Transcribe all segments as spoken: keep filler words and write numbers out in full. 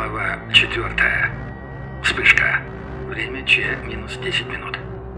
Глава четвертая. Вспышка. Время Ч минус десять минут.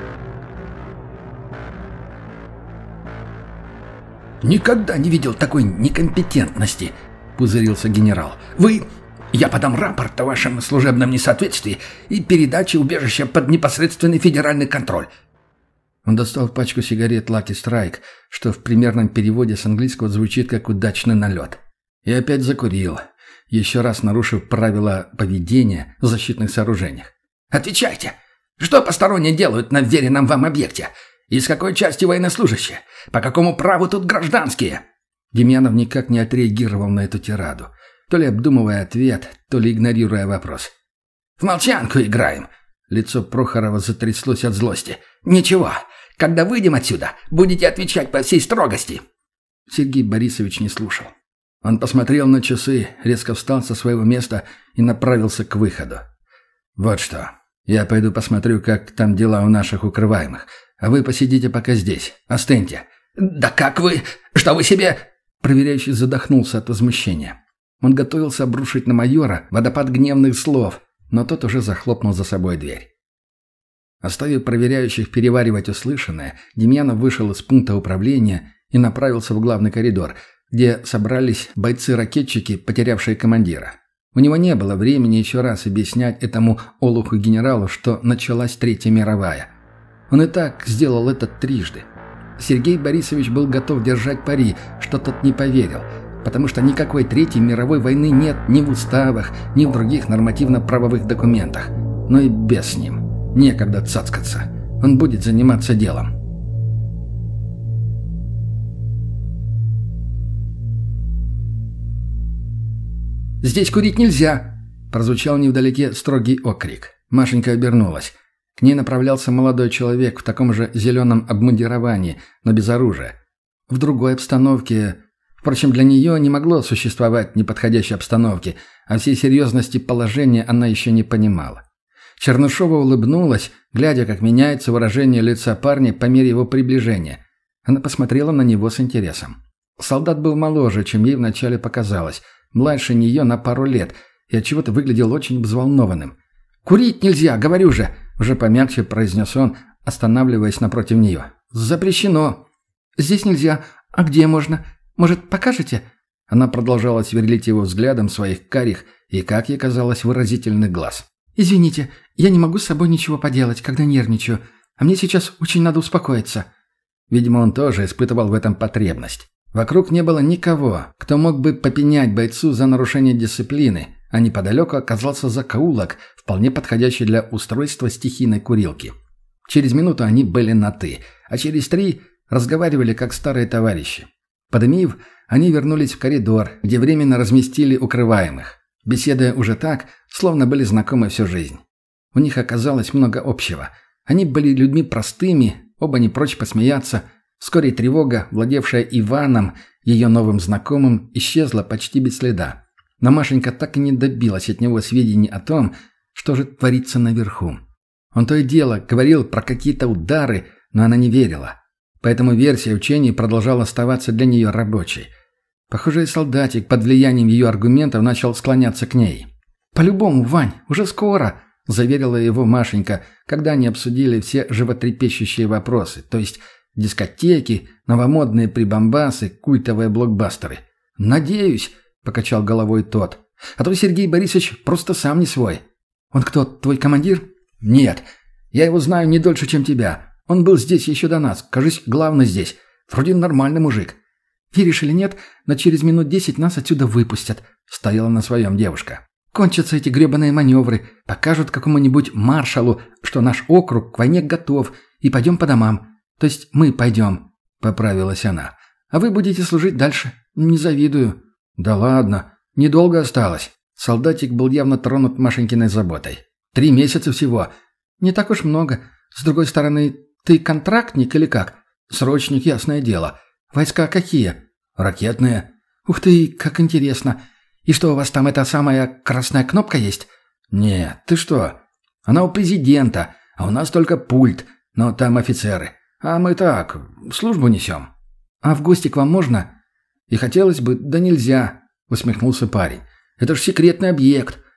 «Никогда не видел такой некомпетентности», — пузырился генерал. «Вы... Я подам рапорт о вашем служебном несоответствии и передаче убежища под непосредственный федеральный контроль». Он достал пачку сигарет Lucky Strike, что в примерном переводе с английского звучит как «удачный налет». И опять закурил, еще раз нарушив правила поведения в защитных сооружениях. «Отвечайте! Что посторонние делают на вверенном вам объекте? Из какой части военнослужащие? По какому праву тут гражданские?» Демьянов никак не отреагировал на эту тираду, то ли обдумывая ответ, то ли игнорируя вопрос. «В молчанку играем!» Лицо Прохорова затряслось от злости. «Ничего, когда выйдем отсюда, будете отвечать по всей строгости!» Сергей Борисович не слушал. Он посмотрел на часы, резко встал со своего места и направился к выходу. «Вот что. Я пойду посмотрю, как там дела у наших укрываемых. А вы посидите пока здесь. Остыньте». «Да как вы? Что вы себе...» Проверяющий задохнулся от возмущения. Он готовился обрушить на майора водопад гневных слов, но тот уже захлопнул за собой дверь. Оставив проверяющих переваривать услышанное, Демьянов вышел из пункта управления и направился в главный коридор, где собрались бойцы-ракетчики, потерявшие командира. У него не было времени еще раз объяснять этому олуху-генералу, что началась Третья мировая. Он и так сделал это трижды. Сергей Борисович был готов держать пари, что тот не поверил, потому что никакой Третьей мировой войны нет ни в уставах, ни в других нормативно-правовых документах. Но и без с ним. Некогда цацкаться. Он будет заниматься делом. «Здесь курить нельзя!» – прозвучал невдалеке строгий окрик. Машенька обернулась. К ней направлялся молодой человек в таком же зеленом обмундировании, но без оружия. В другой обстановке... Впрочем, для нее не могло существовать неподходящей обстановки, а всей серьезности положения она еще не понимала. Чернышова улыбнулась, глядя, как меняется выражение лица парня по мере его приближения. Она посмотрела на него с интересом. Солдат был моложе, чем ей вначале показалось, младше нее на пару лет, и отчего-то выглядел очень взволнованным. «Курить нельзя, говорю же!» — уже помягче произнес он, останавливаясь напротив нее. «Запрещено!» «Здесь нельзя. А где можно? Может, покажете?» Она продолжала сверлить его взглядом своих карих и, как ей казалось, выразительных глаз. «Извините, я не могу с собой ничего поделать, когда нервничаю, а мне сейчас очень надо успокоиться». Видимо, он тоже испытывал в этом потребность. Вокруг не было никого, кто мог бы попенять бойцу за нарушение дисциплины, а неподалеку оказался закоулок, вполне подходящий для устройства стихийной курилки. Через минуту они были на «ты», а через три разговаривали как старые товарищи. Подымив, они вернулись в коридор, где временно разместили укрываемых, беседуя уже так, словно были знакомы всю жизнь. У них оказалось много общего. Они были людьми простыми, оба не прочь посмеяться. Вскоре тревога, владевшая Иваном, ее новым знакомым, исчезла почти без следа. Но Машенька так и не добилась от него сведений о том, что же творится наверху. Он то и дело говорил про какие-то удары, но она не верила. Поэтому версия учений продолжала оставаться для нее рабочей. Похоже, и солдатик под влиянием ее аргументов начал склоняться к ней. «По-любому, Вань, уже скоро», – заверила его Машенька, когда они обсудили все животрепещущие вопросы, то есть дискотеки, новомодные прибамбасы, культовые блокбастеры. «Надеюсь», – покачал головой тот. «А то Сергей Борисович просто сам не свой». «Он кто, твой командир?» «Нет. Я его знаю не дольше, чем тебя. Он был здесь еще до нас. Кажись, главный здесь. Вроде нормальный мужик». «Веришь или нет, но через минут десять нас отсюда выпустят», – стояла на своем девушка. «Кончатся эти гребаные маневры. Покажут какому-нибудь маршалу, что наш округ к войне готов, и пойдем по домам. То есть мы пойдем», – поправилась она. «А вы будете служить дальше. Не завидую». «Да ладно. Недолго осталось». Солдатик был явно тронут Машенькиной заботой. «Три месяца всего». «Не так уж много. С другой стороны, ты контрактник или как?» «Срочник, ясное дело. Войска какие?» «Ракетные». «Ух ты, как интересно. И что, у вас там эта самая красная кнопка есть?» «Нет, ты что? Она у президента, а у нас только пульт, но там офицеры. А мы так, службу несем». «А в гости к вам можно?» «И хотелось бы, да нельзя», — усмехнулся парень. «Это ж секретный объект.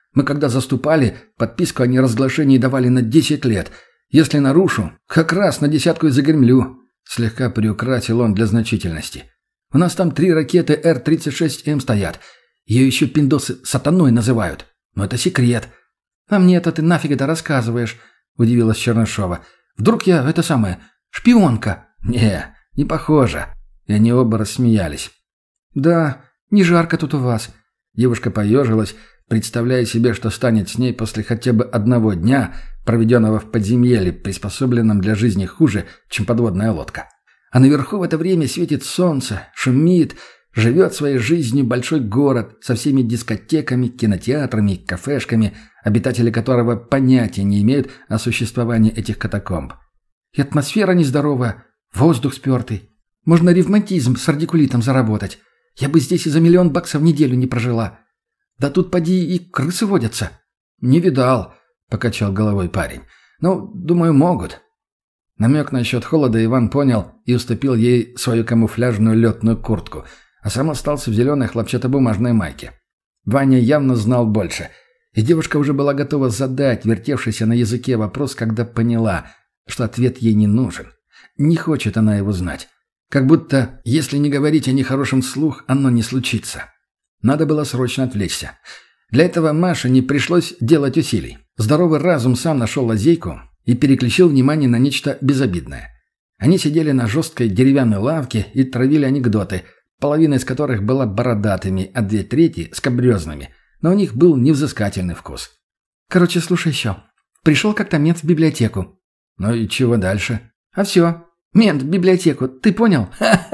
Мы когда заступали, подписку о неразглашении давали на десять лет. Если нарушу, как раз на десятку и загремлю». Слегка приукрасил он для значительности. «У нас там три ракеты Р тридцать шесть М стоят. Ее еще пиндосы сатаной называют. Но это секрет». «А мне это ты нафиг это рассказываешь?» – удивилась Чернышова. «Вдруг я, это самое, шпионка?» «Не, не похоже». И они оба рассмеялись. «Да, не жарко тут у вас». Девушка поежилась, представляя себе, что станет с ней после хотя бы одного дня, проведенного в подземелье, приспособленном для жизни хуже, чем подводная лодка. А наверху в это время светит солнце, шумит, живет своей жизнью большой город со всеми дискотеками, кинотеатрами, кафешками, обитатели которого понятия не имеют о существовании этих катакомб. И атмосфера нездоровая, воздух спертый. Можно ревматизм с радикулитом заработать. Я бы здесь и за миллион баксов в неделю не прожила. Да тут поди и крысы водятся». «Не видал», — покачал головой парень. «Ну, думаю, могут». Намек насчет холода Иван понял и уступил ей свою камуфляжную летную куртку, а сам остался в зеленой хлопчатобумажной майке. Ваня явно знал больше, и девушка уже была готова задать вертевшийся на языке вопрос, когда поняла, что ответ ей не нужен. Не хочет она его знать. Как будто, если не говорить о нехорошем вслух, оно не случится. Надо было срочно отвлечься. Для этого Маше не пришлось делать усилий. Здоровый разум сам нашел лазейку и переключил внимание на нечто безобидное. Они сидели на жесткой деревянной лавке и травили анекдоты, половина из которых была бородатыми, а две трети – скабрезными, но у них был невзыскательный вкус. «Короче, слушай еще. Пришел как-то мент в библиотеку». «Ну и чего дальше?» «А все. Мент в библиотеку. Ты понял?»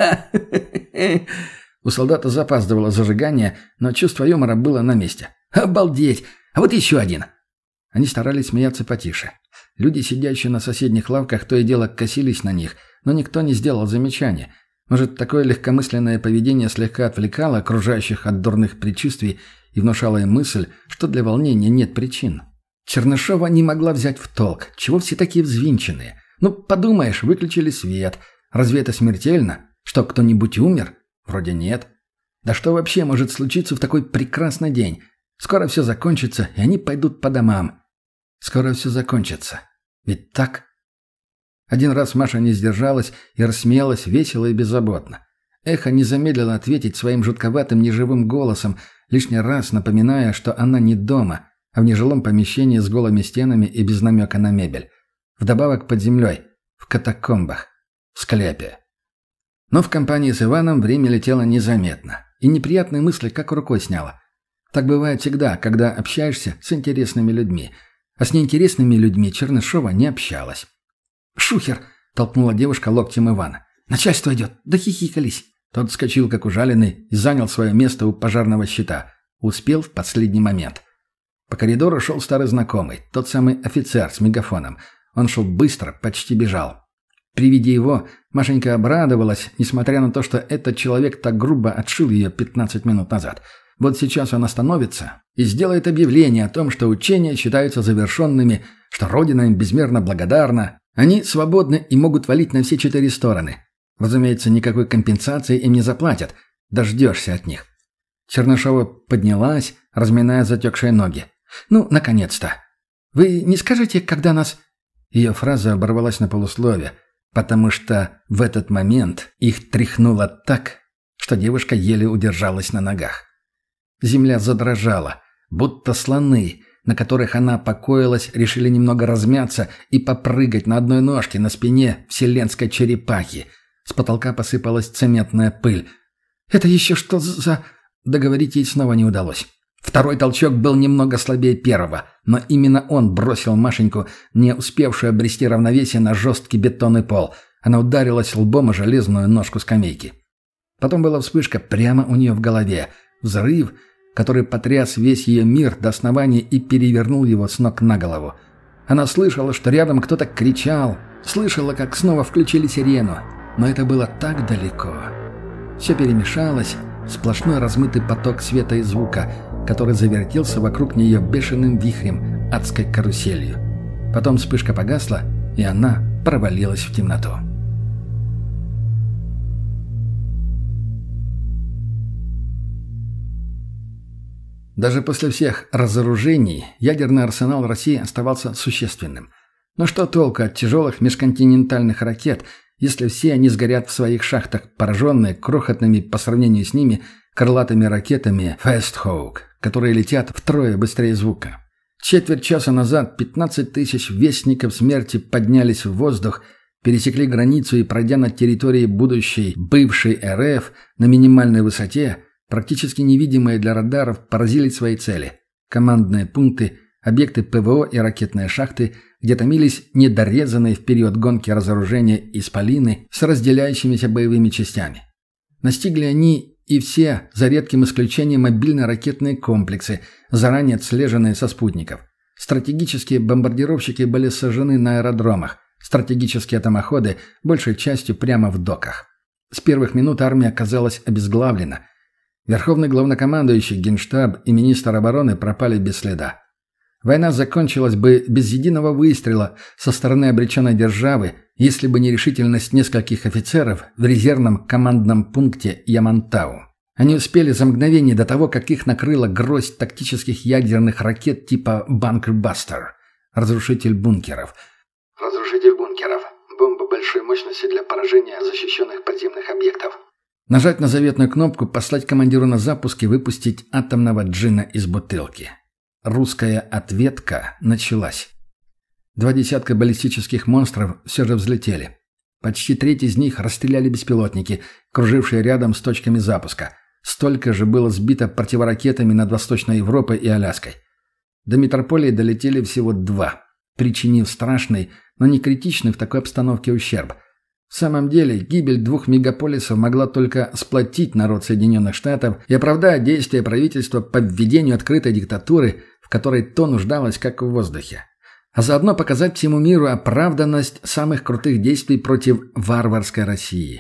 У солдата запаздывало зажигание, но чувство юмора было на месте. «Обалдеть! А вот еще один!» Они старались смеяться потише. Люди, сидящие на соседних лавках, то и дело косились на них, но никто не сделал замечания. Может, такое легкомысленное поведение слегка отвлекало окружающих от дурных предчувствий и внушало им мысль, что для волнения нет причин. Чернышова не могла взять в толк, чего все такие взвинченные. Ну, подумаешь, выключили свет. Разве это смертельно? Что, кто-нибудь умер? Вроде нет. Да что вообще может случиться в такой прекрасный день? Скоро все закончится, и они пойдут по домам. Скоро все закончится. Ведь так? Один раз Маша не сдержалась и рассмеялась весело и беззаботно. Эхо не замедлило ответить своим жутковатым неживым голосом, лишний раз напоминая, что она не дома, а в нежилом помещении с голыми стенами и без намека на мебель. Вдобавок под землей, в катакомбах, в склепе. Но в компании с Иваном время летело незаметно, и неприятные мысли как рукой сняло. Так бывает всегда, когда общаешься с интересными людьми, а с неинтересными людьми Чернышова не общалась. «Шухер!» – толкнула девушка локтем Ивана. «Начальство идет! Да хихикались!» Тот вскочил, как ужаленный, и занял свое место у пожарного щита. Успел в последний момент. По коридору шел старый знакомый, тот самый офицер с мегафоном. Он шел быстро, почти бежал. При виде его Машенька обрадовалась, несмотря на то, что этот человек так грубо отшил ее пятнадцать минут назад. Вот сейчас он остановится и сделает объявление о том, что учения считаются завершенными, что Родина им безмерно благодарна. Они свободны и могут валить на все четыре стороны. Разумеется, никакой компенсации им не заплатят. Дождешься от них. Чернышова поднялась, разминая затекшие ноги. «Ну, наконец-то! Вы не скажете, когда нас...» Ее фраза оборвалась на полуслове, потому что в этот момент их тряхнуло так, что девушка еле удержалась на ногах. Земля задрожала, будто слоны, на которых она покоилась, решили немного размяться и попрыгать на одной ножке на спине вселенской черепахи. С потолка посыпалась цементная пыль. «Это еще что за...» Договорить ей снова не удалось. Второй толчок был немного слабее первого, но именно он бросил Машеньку, не успевшую обрести равновесие, на жесткий бетонный пол. Она ударилась лбом о железную ножку скамейки. Потом была вспышка прямо у нее в голове. Взрыв, который потряс весь ее мир до основания и перевернул его с ног на голову. Она слышала, что рядом кто-то кричал, слышала, как снова включили сирену. Но это было так далеко. Все перемешалось, сплошной размытый поток света и звука, который завертелся вокруг нее бешеным вихрем, адской каруселью. Потом вспышка погасла, и она провалилась в темноту. Даже после всех разоружений ядерный арсенал России оставался существенным. Но что толку от тяжелых межконтинентальных ракет, если все они сгорят в своих шахтах, пораженные крохотными по сравнению с ними крылатыми ракетами «Fast Hawk», которые летят втрое быстрее звука. Четверть часа назад пятнадцать тысяч вестников смерти поднялись в воздух, пересекли границу и, пройдя над территорией будущей, бывшей эр эф на минимальной высоте, практически невидимые для радаров, поразили свои цели. Командные пункты, объекты пэ вэ о и ракетные шахты, где томились недорезанные в период гонки разоружения исполины с разделяющимися боевыми частями. Настигли они и все, за редким исключением, мобильные ракетные комплексы, заранее отслеженные со спутников. Стратегические бомбардировщики были сожжены на аэродромах, стратегические атомоходы большей частью прямо в доках. С первых минут армия оказалась обезглавлена. Верховный главнокомандующий, Генштаб и министр обороны пропали без следа. Война закончилась бы без единого выстрела со стороны обреченной державы, если бы не решительность нескольких офицеров в резервном командном пункте Ямантау. Они успели за мгновение до того, как их накрыла гроздь тактических ядерных ракет типа «Банкербастер» – разрушитель бункеров. Разрушитель бункеров. Бомба большой мощности для поражения защищенных подземных объектов. Нажать на заветную кнопку, послать командиру на запуск и выпустить атомного джина из бутылки. Русская ответка началась. Два десятка баллистических монстров все же взлетели. Почти треть из них расстреляли беспилотники, кружившие рядом с точками запуска. Столько же было сбито противоракетами над Восточной Европой и Аляской. До метрополии долетели всего два, причинив страшный, но не критичный в такой обстановке ущерб. В самом деле, гибель двух мегаполисов могла только сплотить народ Соединенных Штатов и оправдать действия правительства по введению открытой диктатуры, в которой то нуждалось, как в воздухе. А заодно показать всему миру оправданность самых крутых действий против варварской России.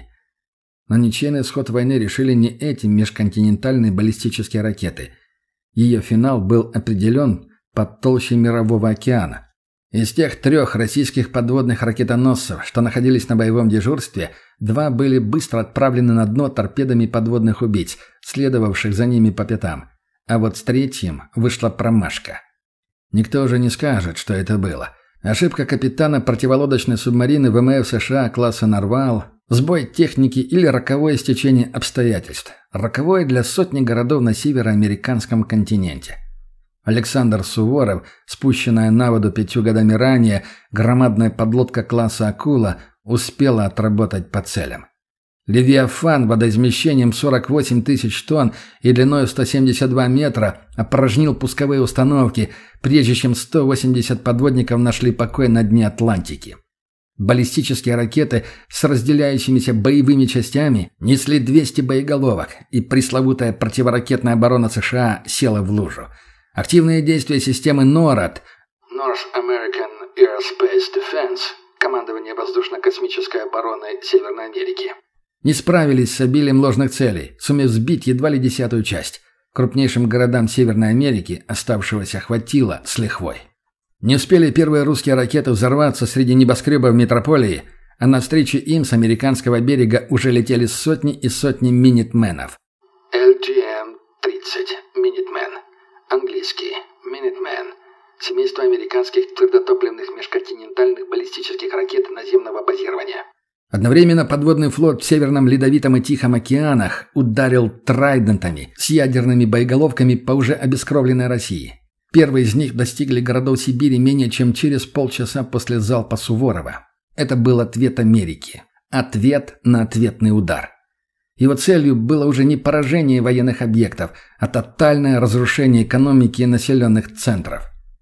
Но ничейный исход войны решили не эти межконтинентальные баллистические ракеты. Ее финал был определен под толщей Мирового океана. Из тех трех российских подводных ракетоносцев, что находились на боевом дежурстве, два были быстро отправлены на дно торпедами подводных убийц, следовавших за ними по пятам. А вот с третьим вышла промашка. Никто уже не скажет, что это было. Ошибка капитана противолодочной субмарины вэ эм эф США класса «Нарвал», сбой техники или роковое стечение обстоятельств. Роковое для сотни городов на североамериканском континенте. Александр Суворов, спущенная на воду пятью годами ранее, громадная подлодка класса «Акула», успела отработать по целям. «Левиафан» водоизмещением сорок восемь тысяч тонн и длиной сто семьдесят два метра опорожнил пусковые установки, прежде чем сто восемьдесят подводников нашли покой на дне Атлантики. Баллистические ракеты с разделяющимися боевыми частями несли двести боеголовок, и пресловутая противоракетная оборона США села в лужу. Активные действия системы норад North American Aerospace Defense, командование воздушно-космической обороны Северной Америки, не справились с обилием ложных целей, сумев сбить едва ли десятую часть. Крупнейшим городам Северной Америки оставшегося хватило с лихвой. Не успели первые русские ракеты взорваться среди небоскребов метрополии, а навстречу им с американского берега уже летели сотни и сотни минитменов. эл джи эм тридцать, Minuteman, английский, Minuteman, семейство американских твердотопливных межконтинентальных баллистических ракет наземного базирования. Одновременно подводный флот в Северном Ледовитом и Тихом океанах ударил трайдентами с ядерными боеголовками по уже обескровленной России. Первые из них достигли городов Сибири менее чем через полчаса после залпа Суворова. Это был ответ Америки. Ответ на ответный удар. Его целью было уже не поражение военных объектов, а тотальное разрушение экономики и населенных центров.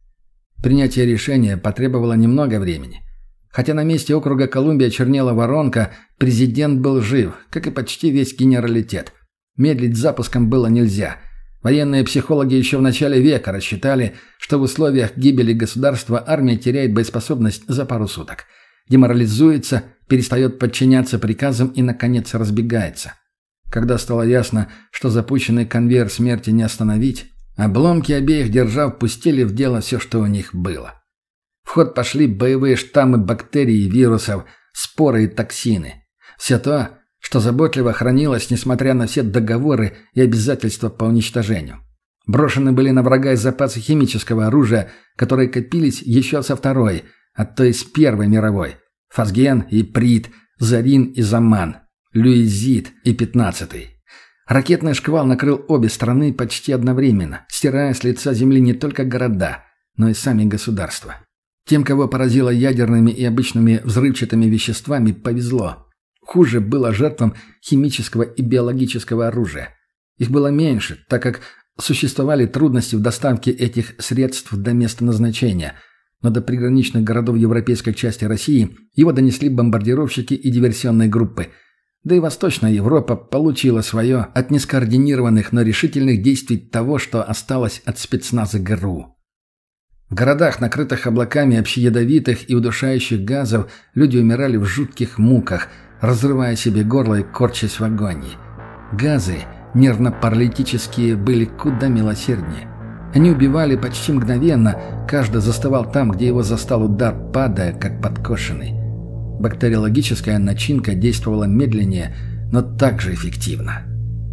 Принятие решения потребовало немного времени. Хотя на месте округа Колумбия чернела воронка, президент был жив, как и почти весь генералитет. Медлить с запуском было нельзя. Военные психологи еще в начале века рассчитали, что в условиях гибели государства армия теряет боеспособность за пару суток. Деморализуется, перестает подчиняться приказам и, наконец, разбегается. Когда стало ясно, что запущенный конвейер смерти не остановить, обломки обеих держав пустили в дело все, что у них было. В ход пошли боевые штаммы бактерий и вирусов, споры и токсины. Все то, что заботливо хранилось, несмотря на все договоры и обязательства по уничтожению. Брошены были на врага запасы химического оружия, которые копились еще со Второй, а то и с Первой мировой. Фазген и Прит, Зарин и Заман, Люизит и Пятнадцатый. Ракетный шквал накрыл обе страны почти одновременно, стирая с лица земли не только города, но и сами государства. Тем, кого поразило ядерными и обычными взрывчатыми веществами, повезло. Хуже было жертвам химического и биологического оружия. Их было меньше, так как существовали трудности в доставке этих средств до места назначения, но до приграничных городов европейской части России его донесли бомбардировщики и диверсионные группы. Да и Восточная Европа получила свое от нескоординированных, но решительных действий того, что осталось от спецназа ГРУ. В городах, накрытых облаками общеядовитых и удушающих газов, люди умирали в жутких муках, разрывая себе горло и корчась в агонии. Газы, нервно-паралитические, были куда милосерднее. Они убивали почти мгновенно, каждый застывал там, где его застал удар, падая, как подкошенный. Бактериологическая начинка действовала медленнее, но также эффективно.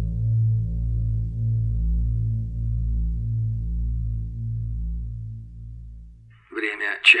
Время Ч.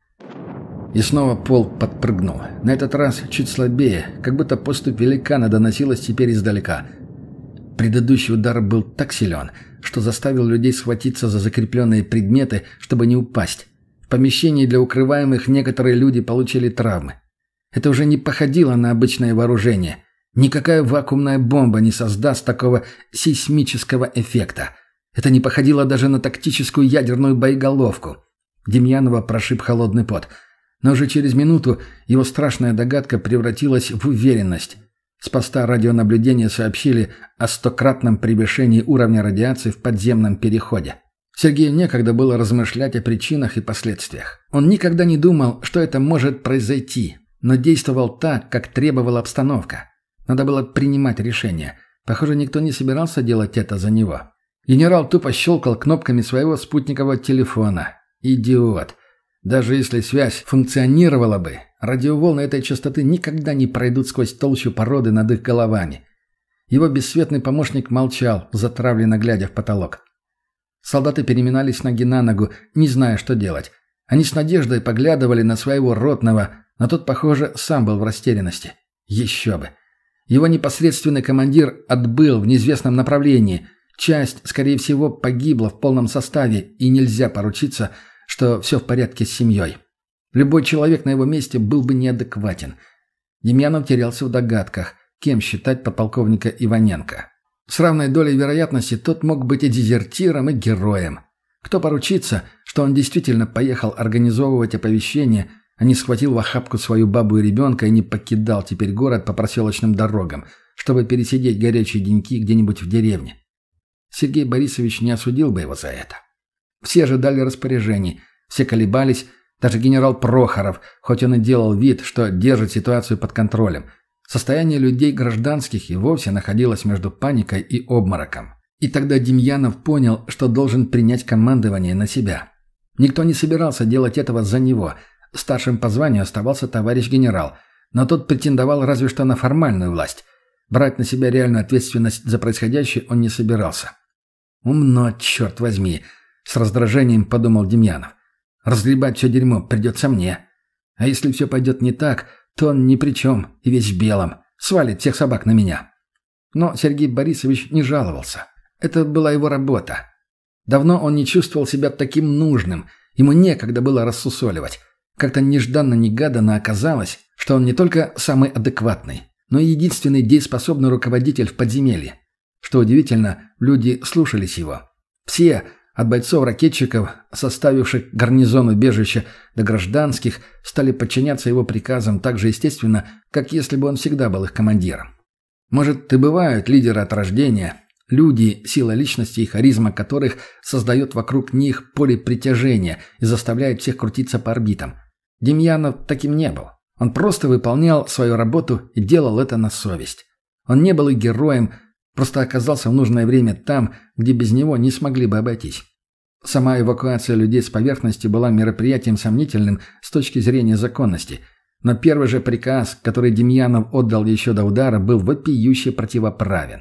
И снова пол подпрыгнул. На этот раз чуть слабее, как будто поступь великана доносилась теперь издалека. Предыдущий удар был так силен, что заставил людей схватиться за закрепленные предметы, чтобы не упасть. В помещении для укрываемых некоторые люди получили травмы. Это уже не походило на обычное вооружение. Никакая вакуумная бомба не создаст такого сейсмического эффекта. Это не походило даже на тактическую ядерную боеголовку. Демьянова прошиб холодный пот. Но уже через минуту его страшная догадка превратилась в уверенность. С поста радионаблюдения сообщили о стократном превышении уровня радиации в подземном переходе. Сергею некогда было размышлять о причинах и последствиях. Он никогда не думал, что это может произойти, но действовал так, как требовала обстановка. Надо было принимать решение. Похоже, никто не собирался делать это за него. Генерал тупо щелкал кнопками своего спутникового телефона. Идиот. Даже если связь функционировала бы, радиоволны этой частоты никогда не пройдут сквозь толщу породы над их головами. Его бесцветный помощник молчал, затравленно глядя в потолок. Солдаты переминались с ноги на ногу, не зная, что делать. Они с надеждой поглядывали на своего ротного, но тот, похоже, сам был в растерянности. Еще бы. Его непосредственный командир отбыл в неизвестном направлении. Часть, скорее всего, погибла в полном составе, и нельзя поручиться, что все в порядке с семьей. Любой человек на его месте был бы неадекватен. Демьянов терялся в догадках, кем считать подполковника Иваненко. С равной долей вероятности тот мог быть и дезертиром, и героем. Кто поручится, что он действительно поехал организовывать оповещение, а не схватил в охапку свою бабу и ребенка и не покидал теперь город по проселочным дорогам, чтобы пересидеть горячие деньки где-нибудь в деревне. Сергей Борисович не осудил бы его за это. Все ожидали распоряжений, все колебались, даже генерал Прохоров, хоть он и делал вид, что держит ситуацию под контролем. Состояние людей гражданских и вовсе находилось между паникой и обмороком. И тогда Демьянов понял, что должен принять командование на себя. Никто не собирался делать этого за него. Старшим по званию оставался товарищ генерал, но тот претендовал разве что на формальную власть. Брать на себя реальную ответственность за происходящее он не собирался. «Умно, черт возьми!» — с раздражением подумал Демьянов. «Разгребать все дерьмо придется мне. А если все пойдет не так, то он ни при чем и весь в белом. Свалит всех собак на меня». Но Сергей Борисович не жаловался. Это была его работа. Давно он не чувствовал себя таким нужным. Ему некогда было рассусоливать. Как-то нежданно-негаданно оказалось, что он не только самый адекватный, но и единственный дееспособный руководитель в подземелье. Что удивительно, люди слушались его. Все, от бойцов-ракетчиков, составивших гарнизон убежища, до гражданских, стали подчиняться его приказам так же естественно, как если бы он всегда был их командиром. Может, и бывают лидеры от рождения, люди, сила личности и харизма которых создает вокруг них поле притяжения и заставляет всех крутиться по орбитам. Демьянов таким не был. Он просто выполнял свою работу и делал это на совесть. Он не был и героем, просто оказался в нужное время там, где без него не смогли бы обойтись. Сама эвакуация людей с поверхности была мероприятием сомнительным с точки зрения законности, но первый же приказ, который Демьянов отдал еще до удара, был вопиюще противоправен.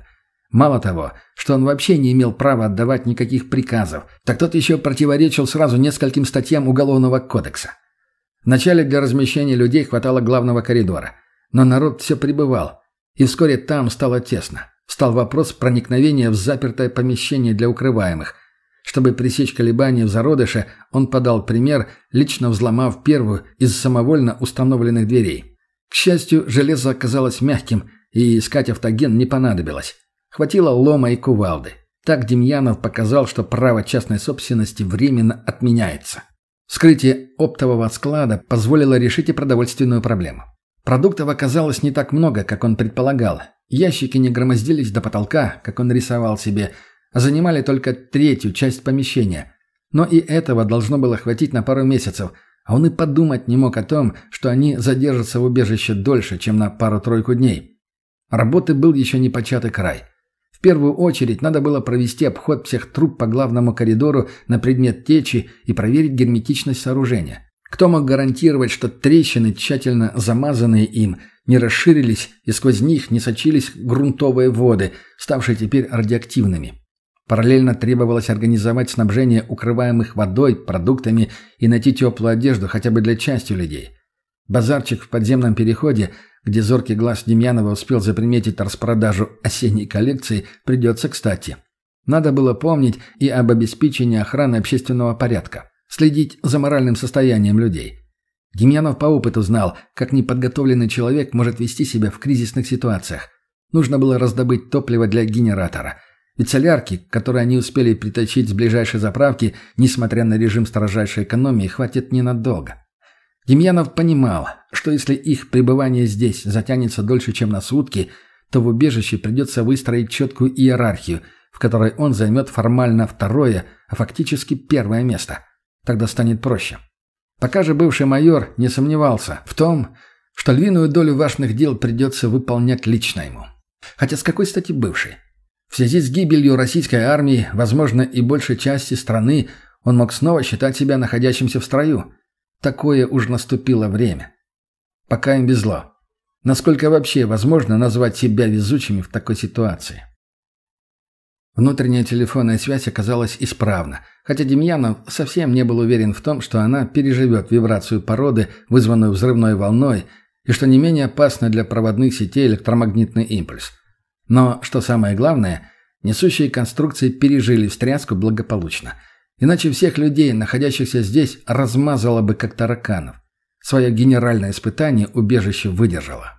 Мало того, что он вообще не имел права отдавать никаких приказов, так тот еще противоречил сразу нескольким статьям Уголовного кодекса. Вначале для размещения людей хватало главного коридора, но народ все прибывал, и вскоре там стало тесно. Встал вопрос проникновения в запертое помещение для укрываемых. Чтобы пресечь колебания в зародыше, он подал пример, лично взломав первую из самовольно установленных дверей. К счастью, железо оказалось мягким, и искать автоген не понадобилось. Хватило лома и кувалды. Так Демьянов показал, что право частной собственности временно отменяется. Вскрытие оптового склада позволило решить и продовольственную проблему. Продуктов оказалось не так много, как он предполагал. Ящики не громоздились до потолка, как он рисовал себе, а занимали только третью часть помещения. Но и этого должно было хватить на пару месяцев, а он и подумать не мог о том, что они задержатся в убежище дольше, чем на пару-тройку дней. Работы был еще не початый край. В первую очередь надо было провести обход всех труб по главному коридору на предмет течи и проверить герметичность сооружения. Кто мог гарантировать, что трещины, тщательно замазанные им, не расширились и сквозь них не сочились грунтовые воды, ставшие теперь радиоактивными? Параллельно требовалось организовать снабжение укрываемых водой, продуктами и найти теплую одежду хотя бы для части людей. Базарчик в подземном переходе, где зоркий глаз Демьянова успел заприметить распродажу осенней коллекции, придется кстати. Надо было помнить и об обеспечении охраны общественного порядка, следить за моральным состоянием людей. Демьянов по опыту знал, как неподготовленный человек может вести себя в кризисных ситуациях. Нужно было раздобыть топливо для генератора. Ведь солярки, которые они успели притащить с ближайшей заправки, несмотря на режим строжайшей экономии, хватит ненадолго. Демьянов понимал, что если их пребывание здесь затянется дольше, чем на сутки, то в убежище придется выстроить четкую иерархию, в которой он займет формально второе, а фактически первое место. Тогда станет проще. Пока же бывший майор не сомневался в том, что львиную долю важных дел придется выполнять лично ему. Хотя с какой стати бывший? В связи с гибелью российской армии, возможно, и большей части страны, он мог снова считать себя находящимся в строю. Такое уж наступило время. Пока им везло. Насколько вообще возможно назвать себя везучими в такой ситуации? Внутренняя телефонная связь оказалась исправна, хотя Демьянов совсем не был уверен в том, что она переживет вибрацию породы, вызванную взрывной волной, и что не менее опасно для проводных сетей электромагнитный импульс. Но, что самое главное, несущие конструкции пережили встряску благополучно. Иначе всех людей, находящихся здесь, размазало бы как тараканов. Свое генеральное испытание убежище выдержало.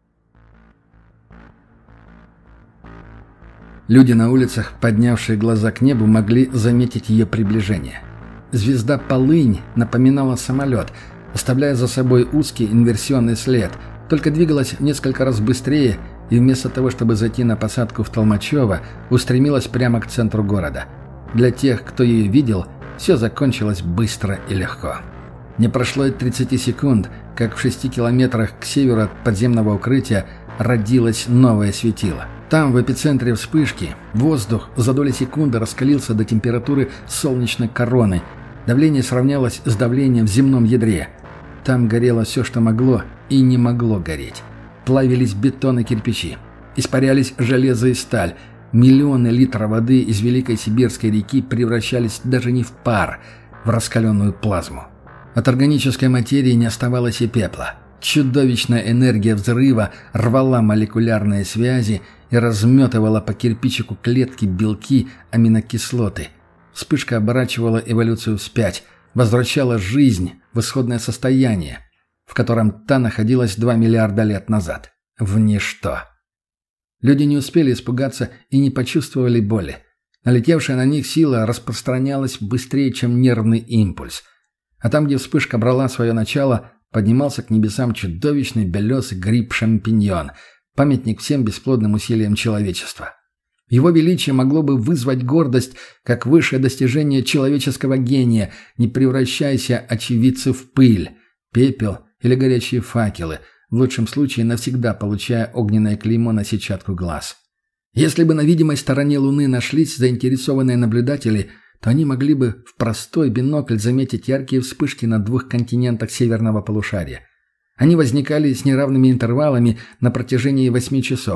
Люди на улицах, поднявшие глаза к небу, могли заметить ее приближение. Звезда Полынь напоминала самолет, оставляя за собой узкий инверсионный след, только двигалась в несколько раз быстрее и вместо того, чтобы зайти на посадку в Толмачево, устремилась прямо к центру города. Для тех, кто ее видел, все закончилось быстро и легко. Не прошло и тридцати секунд, как в шести километрах к северу от подземного укрытия родилось новое светило. Там, в эпицентре вспышки, воздух за доли секунды раскалился до температуры солнечной короны. Давление сравнялось с давлением в земном ядре. Там горело все, что могло и не могло гореть. Плавились бетон и кирпичи. Испарялись железо и сталь. Миллионы литров воды из Великой Сибирской реки превращались даже не в пар, в раскаленную плазму. От органической материи не оставалось и пепла. Чудовищная энергия взрыва рвала молекулярные связи и разметывала по кирпичику клетки, белки, аминокислоты. Вспышка оборачивала эволюцию вспять, возвращала жизнь в исходное состояние, в котором та находилась два миллиарда лет назад. В ничто. Люди не успели испугаться и не почувствовали боли. Налетевшая на них сила распространялась быстрее, чем нервный импульс. А там, где вспышка брала свое начало, поднимался к небесам чудовищный белесый гриб-шампиньон, памятник всем бесплодным усилиям человечества. Его величие могло бы вызвать гордость, как высшее достижение человеческого гения, не превращайся очевидцы в пыль, пепел или горячие факелы, в лучшем случае навсегда получая огненное клеймо на сетчатку глаз. Если бы на видимой стороне Луны нашлись заинтересованные наблюдатели, то они могли бы в простой бинокль заметить яркие вспышки на двух континентах северного полушария. Они возникали с неравными интервалами на протяжении восьми часов.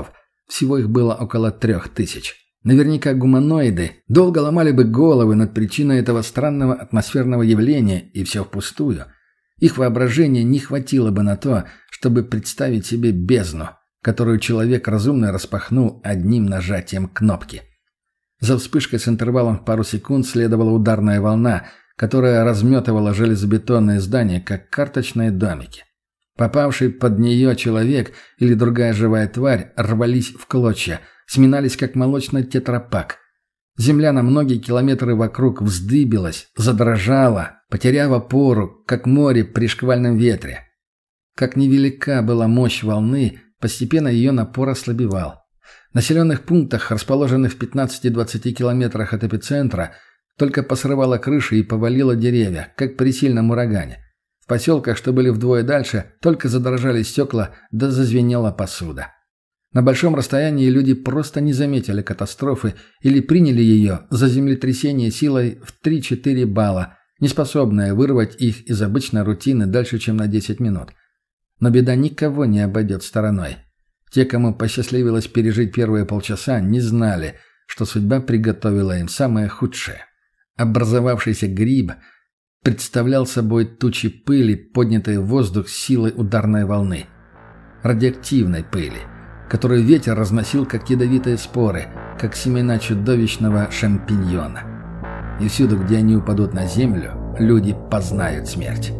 Всего их было около трех тысяч. Наверняка гуманоиды долго ломали бы головы над причиной этого странного атмосферного явления, и все впустую. Их воображения не хватило бы на то, чтобы представить себе бездну, которую человек разумно распахнул одним нажатием кнопки. За вспышкой с интервалом в пару секунд следовала ударная волна, которая разметывала железобетонные здания, как карточные домики. Попавший под нее человек или другая живая тварь рвались в клочья, сминались, как молочный тетрапак. Земля на многие километры вокруг вздыбилась, задрожала, потеряв опору, как море при шквальном ветре. Как невелика была мощь волны, постепенно ее напор ослабевал. В населенных пунктах, расположенных в пятнадцати-двадцати километрах от эпицентра, только посрывало крыши и повалило деревья, как при сильном урагане. В поселках, что были вдвое дальше, только задрожали стекла, да зазвенела посуда. На большом расстоянии люди просто не заметили катастрофы или приняли ее за землетрясение силой в три-четыре балла, неспособное вырвать их из обычной рутины дальше, чем на десять минут. Но беда никого не обойдет стороной. Те, кому посчастливилось пережить первые полчаса, не знали, что судьба приготовила им самое худшее. Образовавшийся гриб представлял собой тучи пыли, поднятые в воздух силой ударной волны. Радиоактивной пыли, которую ветер разносил как ядовитые споры, как семена чудовищного шампиньона. И всюду, где они упадут на землю, люди познают смерть.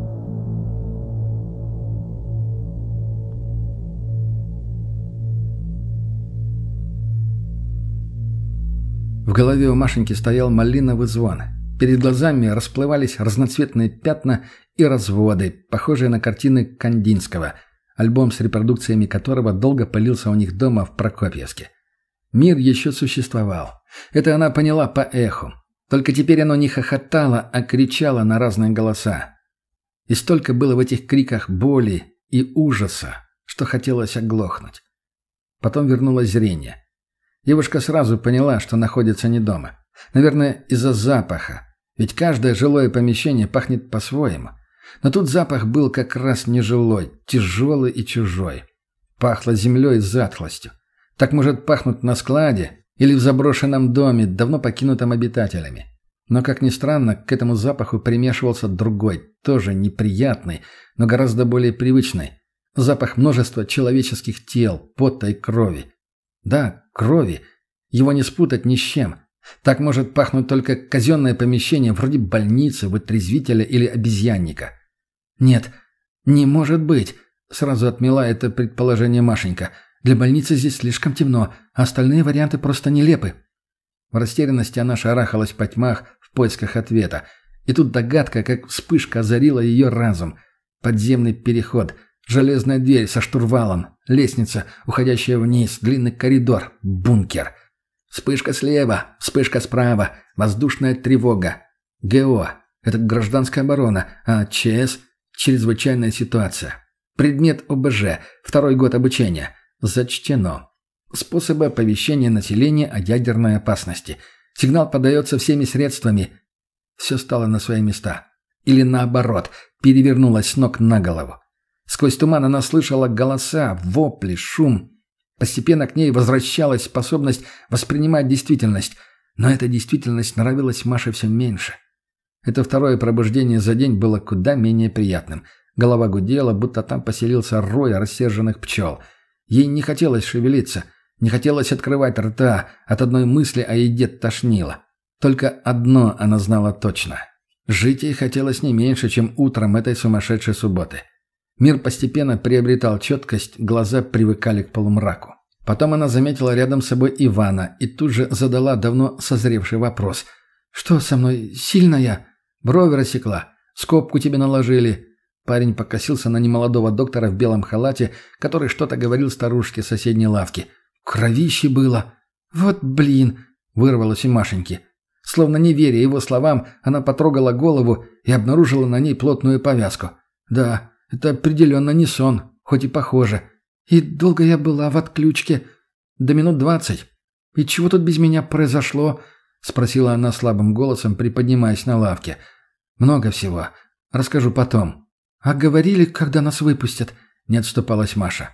В голове у Машеньки стоял малиновый звон. Перед глазами расплывались разноцветные пятна и разводы, похожие на картины Кандинского, альбом с репродукциями которого долго пылился у них дома в Прокопьевске. Мир еще существовал. Это она поняла по эху. Только теперь оно не хохотало, а кричало на разные голоса. И столько было в этих криках боли и ужаса, что хотелось оглохнуть. Потом вернулось зрение. Девушка сразу поняла, что находится не дома. Наверное, из-за запаха. Ведь каждое жилое помещение пахнет по-своему. Но тут запах был как раз нежилой, тяжелый и чужой. Пахло землей и затхлостью. Так может пахнуть на складе или в заброшенном доме, давно покинутом обитателями. Но, как ни странно, к этому запаху примешивался другой, тоже неприятный, но гораздо более привычный. Запах множества человеческих тел, пота и крови. Да, крови. Его не спутать ни с чем. Так может пахнуть только казенное помещение вроде больницы, вытрезвителя или обезьянника. «Нет, не может быть», — сразу отмела это предположение Машенька. «Для больницы здесь слишком темно, а остальные варианты просто нелепы». В растерянности она шарахалась по тьмах в поисках ответа. И тут догадка, как вспышка, озарила ее разум. Подземный переход — железная дверь со штурвалом, лестница, уходящая вниз, длинный коридор, бункер. Вспышка слева, вспышка справа, воздушная тревога. ГО – это гражданская оборона, а ЧС – чрезвычайная ситуация. Предмет ОБЖ, второй год обучения. Зачтено. Способы оповещения населения о ядерной опасности. Сигнал подается всеми средствами. Все стало на свои места. Или наоборот, перевернулось с ног на голову. Сквозь туман она слышала голоса, вопли, шум. Постепенно к ней возвращалась способность воспринимать действительность. Но эта действительность нравилась Маше все меньше. Это второе пробуждение за день было куда менее приятным. Голова гудела, будто там поселился рой рассерженных пчел. Ей не хотелось шевелиться, не хотелось открывать рта, от одной мысли о еде тошнило. Только одно она знала точно. Жить ей хотелось не меньше, чем утром этой сумасшедшей субботы. Мир постепенно приобретал четкость, глаза привыкали к полумраку. Потом она заметила рядом с собой Ивана и тут же задала давно созревший вопрос. «Что со мной? Сильно я? Брови рассекла? Скобку тебе наложили?» Парень покосился на немолодого доктора в белом халате, который что-то говорил старушке с соседней лавки. «Кровище было!» «Вот блин!» — вырвалось у Машеньки. Словно не веря его словам, она потрогала голову и обнаружила на ней плотную повязку. «Да, это определенно не сон, хоть и похоже. И долго я была в отключке? До минут двадцать. И чего тут без меня произошло?» — спросила она слабым голосом, приподнимаясь на лавке. «Много всего. Расскажу потом». «А говорили, когда нас выпустят?» — не отступалась Маша.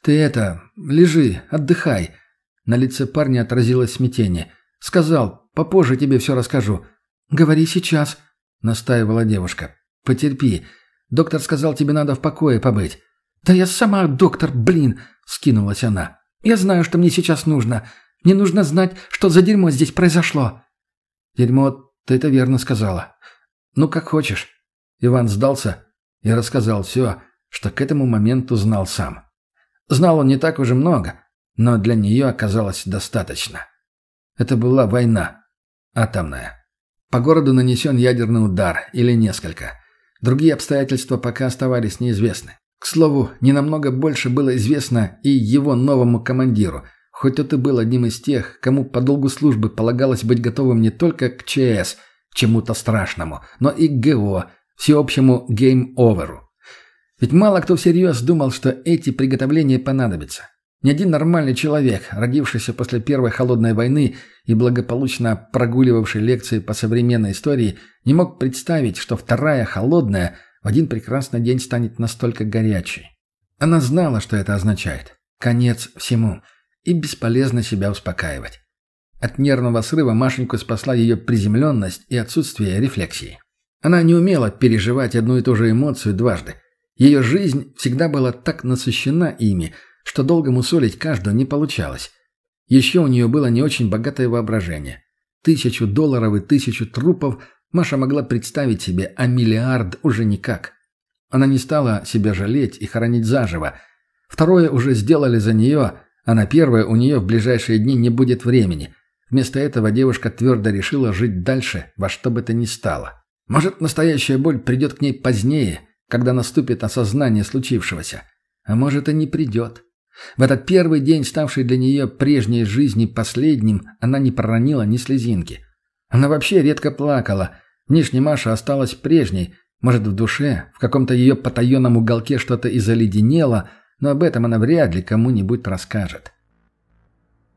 «Ты это, лежи, отдыхай». На лице парня отразилось смятение. «Сказал, попозже тебе все расскажу». «Говори сейчас», — настаивала девушка. «Потерпи. Доктор сказал, тебе надо в покое побыть». «Да я сама доктор, блин!» — скинулась она. «Я знаю, что мне сейчас нужно. Мне нужно знать, что за дерьмо здесь произошло». «Дерьмо, ты это верно сказала. Ну, как хочешь». Иван сдался и рассказал все, что к этому моменту знал сам. Знал он не так уже много, но для нее оказалось достаточно. Это была война. Атомная. По городу нанесен ядерный удар или несколько. Другие обстоятельства пока оставались неизвестны. К слову, не намного больше было известно и его новому командиру, хоть тот и был одним из тех, кому по долгу службы полагалось быть готовым не только к ЧС, чему-то страшному, но и к ГО, всеобщему гейм-оверу. Ведь мало кто всерьез думал, что эти приготовления понадобятся. Ни один нормальный человек, родившийся после Первой холодной войны и благополучно прогуливавший лекции по современной истории, не мог представить, что Вторая холодная в один прекрасный день станет настолько горячей. Она знала, что это означает. Конец всему. И бесполезно себя успокаивать. От нервного срыва Машеньку спасла ее приземленность и отсутствие рефлексии. Она не умела переживать одну и ту же эмоцию дважды. Ее жизнь всегда была так насыщена ими, что долго мусолить каждую не получалось. Еще у нее было не очень богатое воображение. Тысячу долларов и тысячу трупов Маша могла представить себе, а миллиард уже никак. Она не стала себя жалеть и хоронить заживо. Второе уже сделали за нее, а на первое у нее в ближайшие дни не будет времени. Вместо этого девушка твердо решила жить дальше, во что бы то ни стало. Может, настоящая боль придет к ней позднее, когда наступит осознание случившегося. А может, и не придет. В этот первый день, ставший для нее прежней жизни последним, она не проронила ни слезинки. Она вообще редко плакала. Внешне Маша осталась прежней. Может, в душе, в каком-то ее потаенном уголке что-то и заледенело, но об этом она вряд ли кому-нибудь расскажет.